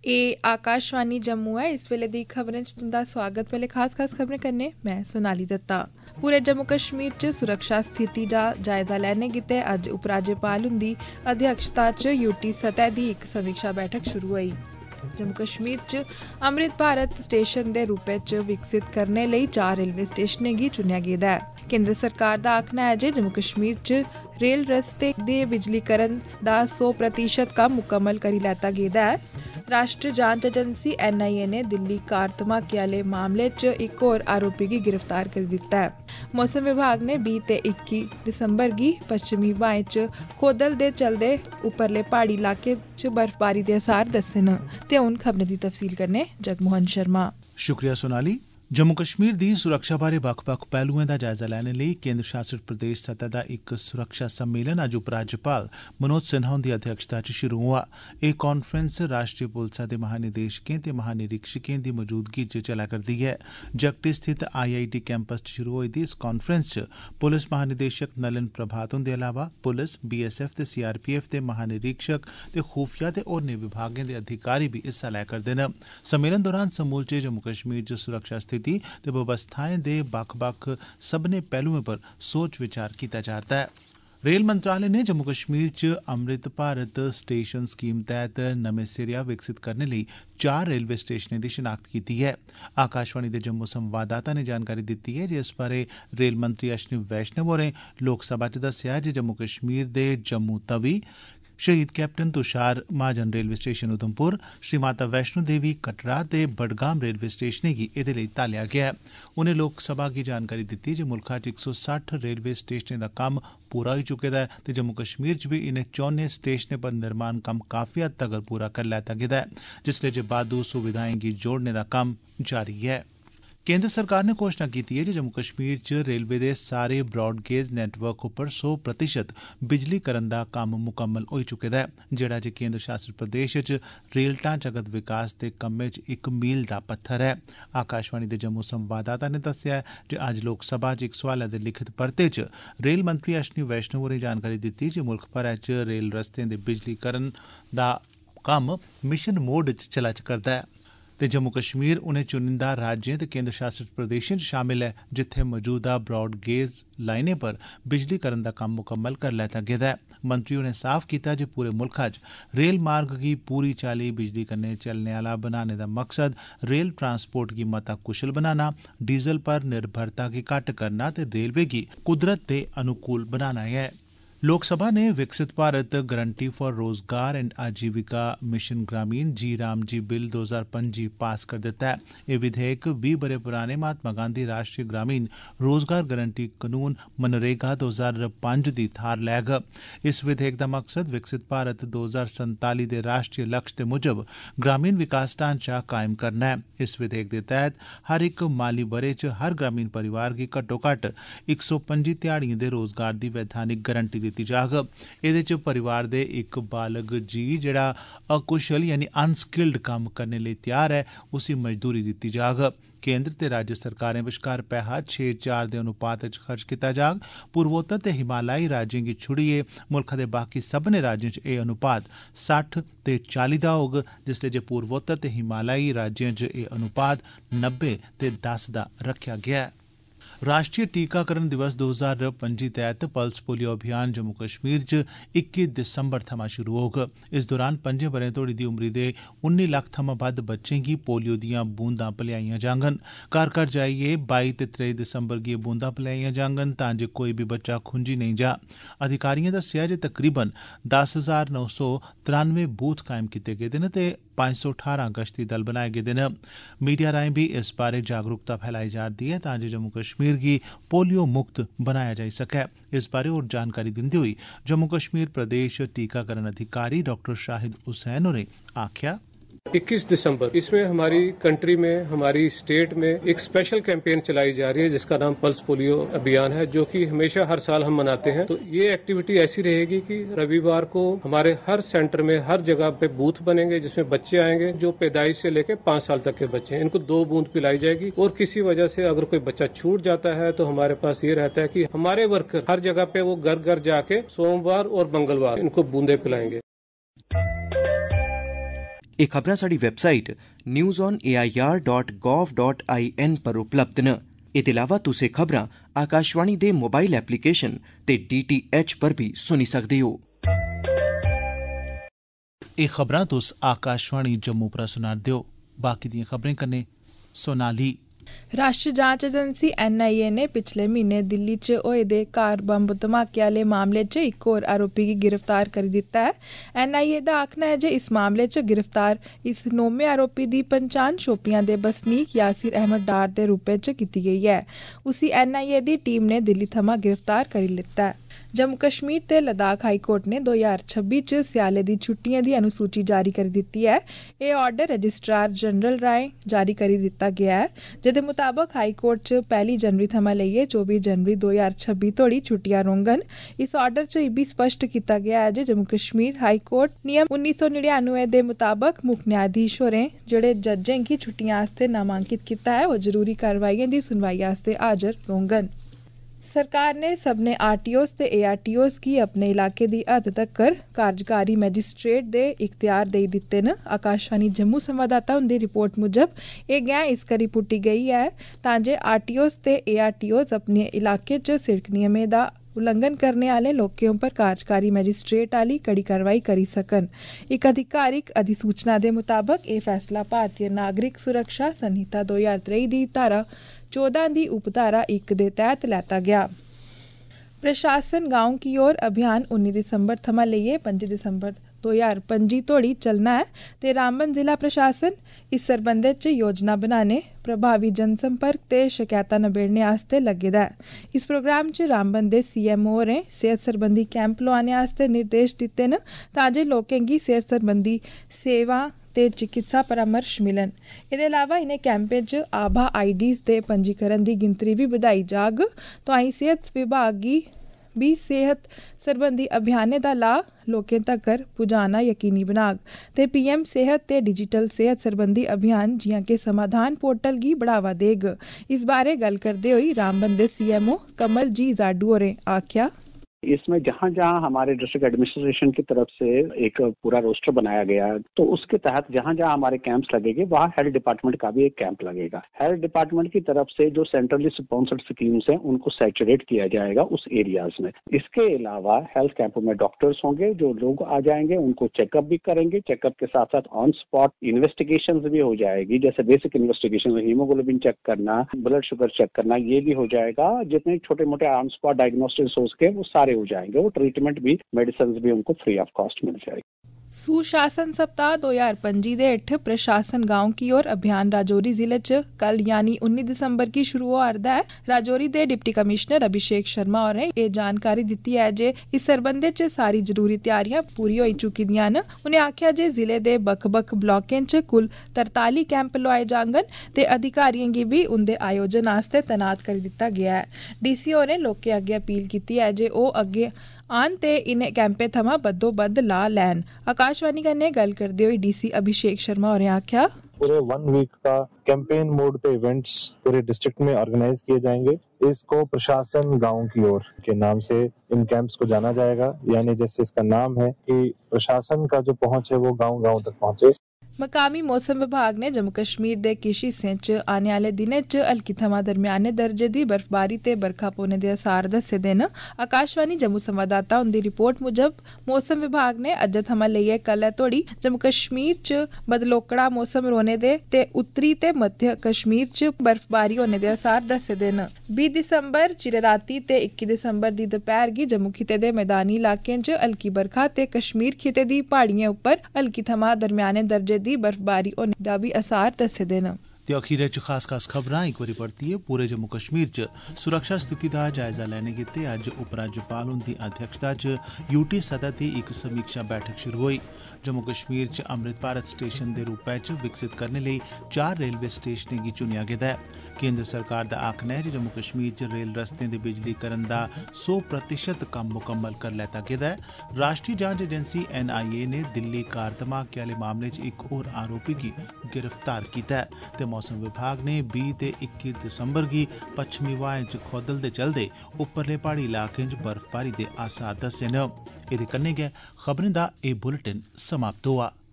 ਇਹ आकाशवाणी जम्मू है। इस वेले दी खबरें च तुंदा स्वागत। पहले खास खबरें करने मैं सोनाली दत्ता। पूरे जम्मू कश्मीर च सुरक्षा स्थिति दा जायजा लैने गित्ते अज्ज उपराज्यपाल हुंदी अध्यक्षता च यूटी सतह दी इक समीक्षा बैठक शुरू होई। जम्मू कश्मीर च अमृत भारत स्टेशन दे रूपै च विकसित करने लेई 4 रेलवे स्टेशनें गी चुनेआ गेदा है। केंद्र सरकार दा आखना है जे जम्मू कश्मीर च रेल रस्ते दे बिजलीकरण दा 100% कम्म मुकम्मल करी लैता गेदा है। राष्ट्रीय जांच एजेंसी NIA ने दिल्ली कार धमाके आह्ले मामले च इक होर आरोपी गी गिरफ्तार करी दित्ता है। मौसम विभाग ने 20 ते 21 दिसंबर गी पश्चिमी ब्हाएं च खोदल दे चलदे उपरले प्हाड़ी इलाके च बर्फबारी दे असार दस्से न। ते हुण खबरें दी तफसील करने जगमोहन शर्मा। शुक्रिया सोनाली। जम्मू कश्मीर दी सुरक्षा बारे बक्ख-बक्ख पहलुएं दा जायजा लैने लेई केंद्र शासित प्रदेश सतह दा इक सुरक्षा सम्मेलन अज्ज उपराज्यपाल मनोज सिन्हा हुंदी अध्यक्षता च शुरू होआ। एह् कांफ्रेंस राष्ट्रीय पुलसा दे महानिदेशकें ते महानिरीक्षकें दी मौजूदगी च चला करदी ऐ। जगटी स्थित IIT कैंपस च शुरू होई दी इस कांफ्रेंस च पुलिस महानिदेशक नलिन प्रभात हुंदे अलावा पुलिस, BSF ते CRPF दे महानिरीक्षक ते खुफिया ते होरनें विभागें दे अधिकारी भी हिस्सा लै करदे न। सम्मेलन दौरान समूलचे जम्मू कश्मीर च सुरक्षा ते व्यवस्थाएं दे बक्ख-बक्ख सभनें पहलुएं पर सोच विचार कीता जा'रदा है। रेल मंत्रालय ने जम्मू कश्मीर च अमृत भारत स्टेशन स्कीम तैह्त नमें सिरेआ विकसित करने लेई 4 रेलवे स्टेशनें दी शिनाख्त कीती है। आकाशवाणी दे जम्मू संवाददाता ने जानकारी दित्ती है जे इस बारे रेल मंत्री अश्विनी वैष्णव होरें लोकसभा च दस्सेआ जे जम्मू कश्मीर दे जम्मू तवी, शहीद captain Tushar Mahajan railway station Udhampur, Shri Mata Vaishno Devi Katra ते बडगाम रेलवे स्टेशनें गी एह्दे लेई तालेआ गेआ ऐ। उनें लोकसभा गी जानकारी दित्ती जे मुल्खा च 160 रेलवे स्टेशनें दा कम्म पूरा होई चुके दा ऐ ते जम्मू कश्मीर च बी इनें 4 स्टेशनें पर निर्माण कम्म काफी हद तगर पूरा करी लैता गेदा ऐ, जिसलै जे बाद्धू सुविधाएं गी जोड़ने दा कम्म जारी ऐ। केंद्र सरकार ने घोषणा की है जे जम्मू कश्मीर च रेलवे दे सारे ब्रॉडगेज नेटवर्क उप्पर 100% बिजलीकरण दा कम्म मुकम्मल होई चुके दा ऐ, जेह्ड़ा जे केंद्र शासित प्रदेश च रेल ढांचागत विकास दे कम्मै च इक मील दा पत्थर है। आकाशवाणी दे जम्मू संवाददाता ने दस्सेआ जे अज्ज लोकसभा च इक सोआलै दे लिखित परते च रेल मंत्री अश्विनी वैष्णव होरें जानकारी दित्ती जे मुल्ख भरै च रेल रस्तें दे बिजलीकरण दा कम्म मिशन मोड च चला करदा ऐ ते जम्मू कश्मीर उनें चुनिंदा राज्यें ते केंद्र शासित प्रदेशें च शामिल ऐ जित्थें मौजूदा ब्रॉडगेज लाइनें पर बिजलीकरण दा कम्म मुकम्मल करी लैता गेदा ऐ। मंत्री होरें साफ कीता जे पूरे मुल्खा च रेल मार्ग गी पूरी चाल्ली बिजली कन्नै चलने आह्ला बनाने दा मकसद रेल ट्रांसपोर्ट गी मता कुशल बनाना, डीजल पर निर्भरता गी घट्ट करना ते रेलवे गी कुदरत दे अनुकूल बनाना ऐ। लोकसभा ने Viksit Bharat guarantee for Rozgar and Ajeevika mission Gramin जी राम जी बिल 2025 पास कर दिता है। यह विधेयक 20 बरे पुराने महात्मा गांधी राष्ट्रीय ग्रामीण रोजगार गारंटी कानून मनरेगा 2005 दी थार लैग। इस विधेयक का मकसद विकसित भारत 2047 दे राष्ट्रीय लक्ष्य दे मुजब ग्रामीण विकास ढांचा कायम करना है। इस विधेयक के तहत हर एक माली बरे च हर ग्रामीण परिवार की घट्टो घट्ट 125 ध्याड़ियों के रोजगार की वैधानिक गारंटी दित्ती जाग। एह्दे च परिवार दे इक बालग जी जेड़ा अकुशल यानी अनस्किल्ड कम्म करने लेई त्यार है उसी मजदूरी दित्ती जाग। केंद्र ते राज्य सरकारें विचकार पैहा 6:4 दे अनुपात च खर्च कीता जाग। पूर्वोत्तर ते हिमालयी राज्यें गी छुड़ियै मुल्खा दे बाकी सभनें राज्यें च एह् अनुपात 60 ते 40 दा होग, जिसलै जे पूर्वोत्तर ते हिमालयी राज्यें च एह् अनुपात 90 ते 10 दा रखेआ गेआ ऐ। राष्ट्रीय टीकाकरण दिवस 2025 तैह्त पल्स पोलियो अभियान जम्मू कश्मीर च 21 दिसंबर थमां शुरू होग। इस दौरान 5 ब'रें तोड़ी दी उमरी दे 19 लक्ख थमां बद्ध बच्चें गी पोलियो दियां बूंदां पलेआइयां जाङन। घर घर जाइयै 22 ते 23 दिसंबर गी एह् बूंदां पलेआइयां जाङन तां जे कोई बी बच्चा खुंजी नेईं जा। अधिकारिएं दस्सेआ जे तकरीबन 10,993 बूथ कायम कीते गेदे न ते 518 गश्ती दल बनाए गेदे न। मीडिया राएं भी इस बारे जागरूकता फैलाई जा'रदी ऐ तां जे जम्मू कश्मीर गी पोलियो मुक्त बनाया जाई सकै। इस बारे होर जानकारी दिंदे होई जम्मू कश्मीर प्रदेश टीकाकरण अधिकारी डॉक्टर शाहिद हुसैन होरें आख्या 21 दिसंबर इसमें हमारी कंट्री में हमारी स्टेट में एक स्पेशल कैंपेन चलाई जा रही है जिसका नाम पल्स पोलियो अभियान है, जो कि हमेशा हर साल हम मनाते हैं। तो ये एक्टिविटी ऐसी रहेगी कि रविवार को हमारे हर सेंटर में हर जगह पे बूथ बनेंगे जिसमें बच्चे आएंगे जो पैदाइश से लेकर 5 साल तक के बच्चे हैं। इनको 2 बूंद पिलाई जाएगी और किसी वजह से अगर कोई बच्चा छूट जाता है तो हमारे पास ये रहता है कि हमारे वर्कर हर जगह पे वो घर घर जाके सोमवार और मंगलवार इनको बूंदे पिलाएंगे। ਇਹ खबरां साडी वैबसाइट newsonair.gov.in पर उपलब्ध न। एह्दे अलावा तुस एह् खबरां आकाशवाणी दे मोबाइल एप्लीकेशन ते DTH पर भी सुनी सकदे हो। एह् खबरां तुस आकाशवाणी जम्मू पर सुना'रदे हो। बाकी दियां खबरें कन्नै सोनाली। राष्ट्रीय जांच एजेंसी NIA ने पिछले महीने दिल्ली च होए दे कार बंब धमाके आह्ले मामले च इक होर आरोपी गी गिरफ्तार करी दित्ता है। NIA दा आखना है जे इस मामले च गिरफ्तार इस 9वें आरोपी दी पन्छान शोपियां दे बसनीक यासिर अहमद डार दे रूपै च कीती गेई है। उसी NIA दी टीम ने दिल्ली थमां गिरफ्तार करी लित्ता है। जम्मू कश्मीर ते लद्दाख हाई कोर्ट ने 2026 च स्याले दी छुट्टियें दी अनुसूची जारी करी दित्ती है। एह् आर्डर रजिस्ट्रार जनरल राएं जारी करी दित्ता गेआ है, जेह्दे मुताबक हाई कोर्ट च 1 जनवरी थमां लेइयै 24 जनवरी 2026 तोड़ी छुट्टियां रौह्ङन। इस आर्डर च इब्बी स्पष्ट कीता गेआ है जे जम्मू कश्मीर हाई कोर्ट नियम 1999 दे मुताबक मुक्ख न्यायाधीश होरें जेह्ड़े जजें गी छुट्टियां आस्तै नामांकित कीता है ओह् जरूरी कार्रवाइयें दी सुनवाई आस्तै हाजर रौह्ङन। सरकार ने सभनें RTOs ते ARTOs गी अपने इलाके दी हद तक्कर कार्यकारी मैजिस्ट्रेट दे इख्तियार देई दित्ते न। आकाशवाणी जम्मू संवाददाता हुंदी रिपोर्ट मुजब एह् गैं इस करी पुट्टी गेई है तां जे RTOs ते ARTOs अपने इलाके च सिड़क नियमें दा उल्लंघन करने आह्ले लोकें उप्पर कार्यकारी मैजिस्ट्रेट आह्ली कड़ी कार्रवाई करी सकन। इक आधिकारिक अधिसूचना दे मुताबक एह् फैसला भारतीय नागरिक सुरक्षा संहिता 2023 दी धारा 14 दी उपधारा 1 दे तैह्त लैता गया। प्रशासन गांव की ओर अभियान 19 दिसंबर थमां लेइयै 5 दिसंबर 2025 तोड़ी चलना है ते रामबन जिला प्रशासन इस सरबंधै च योजना बनाने, प्रभावी जनसंपर्क ते शकैतां नबेड़ने आस्तै लग्गे दा है। इस प्रोग्राम च रामबन दे CMO होरें सेहत सरबंधी कैंप लोआने आस्तै निर्देश दित्ते न तां जे लोकें गी सेहत सरबंधी सेवा ते चिकित्सा परामर्श मिलन। एह्दे अलावा इनें कैंपें च आभा IDs दे पंजीकरण दी गिनतरी भी बधाई जाग। तोआईं सेहत विभाग गी भी सेहत सरबंधी अभियानें दा लाह् लोकें तक्कर पुजाना यकीनी बनाग ते PM सेहत ते डिजिटल सेहत सरबंधी अभियान जि'यां कि समाधान पोर्टल गी बढ़ावा देग। इस बारे गल्ल करदे होई रामबन दे CMO कमल जी जाडू होरें आख्या, इसमें जहाँ जहाँ हमारे डिस्ट्रिक्ट एडमिनिस्ट्रेशन की तरफ से एक पूरा रोस्टर बनाया गया है तो उसके तहत जहाँ जहाँ हमारे कैंप्स लगेंगे वहाँ हेल्थ डिपार्टमेंट का भी एक कैंप लगेगा। हेल्थ डिपार्टमेंट की तरफ से जो सेंट्रली स्पॉन्सर्ड स्कीम्स हैं उनको सैचुरेट किया जाएगा उस एरियाज में। इसके अलावा हेल्थ कैंपों में डॉक्टर्स होंगे जो लोग आ जाएंगे उनको चेकअप भी करेंगे। चेकअप के साथ साथ ऑन स्पॉट इन्वेस्टिगेशन भी हो जाएगी, जैसे बेसिक इन्वेस्टिगेशन हीमोग्लोबिन चेक करना, ब्लड शुगर चेक करना, ये भी हो जाएगा। जितने छोटे मोटे ऑन स्पॉट डायग्नोस्टिक्स हो सके वो सारे हो जाएंगे। वो ट्रीटमेंट भी मेडिसिन भी उनको फ्री ऑफ कॉस्ट मिल जाएगी। सुशासन सप्ताह 2025 दे हेठ प्रशासन गांव की ओर अभियान राजौरी जिले च कल यानी 19 दिसंबर की शुरू होआ'रदा है। राजौरी दे डिप्टी कमिश्नर अभिषेक शर्मा होरें एह् जानकारी दित्ती है जे इस सरबंधै च सारी जरूरी त्यारियां पूरी होई चुकी दियां न। उ'नें आखेआ जे जिले दे बक्ख-बक्ख ब्लाकें च कुल 43 कैंप लोआए जाङन ते अधिकारियें गी भी उंदे आयोजन आस्तै तैनात करी दित्ता गेआ है। DC होरें लोकें अग्गें अपील कीती है जे ओह् अग्गें आन ते इनें कैंपें थमां बद्धोबद्ध लाह् लैन। आकाशवाणी कन्नै गल्ल करदे होई DC अभिषेक शर्मा होरें आख्या, पूरे 1 वीक का कैंपेन मोड पे इवेंट्स पूरे डिस्ट्रिक्ट में ऑर्गेनाइज किए जाएंगे। इसको प्रशासन गांव की ओर के नाम से इन कैंप्स को जाना जाएगा, यानी जैसे इसका नाम है कि प्रशासन का जो पहुंच है वो गांव-गांव तक पहुंचे। मकामी मौसम विभाग ने जम्मू कश्मीर दे किश हिस्सें च आने आह्ले दिनें च हल्की थमां दरम्याने दर्जे दी बर्फबारी ते बरखा पौने दे असार दस्से दे न। आकाशवाणी जम्मू संवाददाता हुंदी रिपोर्ट मुजब मौसम विभाग ने अज्जै थमां लेइयै कल्लै तोड़ी जम्मू कश्मीर च बदलोकड़ा मौसम रौह्ने दे ते उत्तरी ते मध्य कश्मीर च बर्फबारी होने दे असार दस्से दे न। 20 दिसंबर चिरे राती ते 21 दिसंबर दी दपैह्र गी जम्मू खिते दे मैदानी इलाकें च हल्की बरखा ते कश्मीर खिते दी प्हाड़ियें उप्पर हल्की थमां दरम्याने दर्जे दी बर्फबारी होने दा भी असार दस्से दे न। ते अखीरै च खास खबरां इक बारी परतियै पूरे जम्मू कश्मीर च सुरक्षा स्थिति दा जायजा लैने गित्ते अज्ज उपराज्यपाल हुंदी अध्यक्षता च UT सतह दी इक समीक्षा बैठक शुरू होई। जम्मू कश्मीर च अमृत भारत स्टेशन दे रूपै च विकसित करने लेई 4 रेलवे स्टेशनें गी चुनेआ गेदा है। केंद्र सरकार दा आखना है जे जम्मू कश्मीर च रेल रस्तें दे बिजलीकरण दा 100% कम्म मुकम्मल करी लैता गेदा है। राष्ट्रीय जांच एजेंसी NIA ने दिल्ली कार धमाके आह्ले मामले च इक होर आरोपी गी गिरफ्तार कीता है ते मौसम विभाग ने 20 ते 21 दिसंबर गी पच्छमी हवाएं च खौदल दे चलदे उप्परले प्हाड़ी इलाकें च बर्फबारी दे आसार दस्से न। एह्दे कन्नै गै खबरें दा एह् बुलेटिन समाप्त होआ।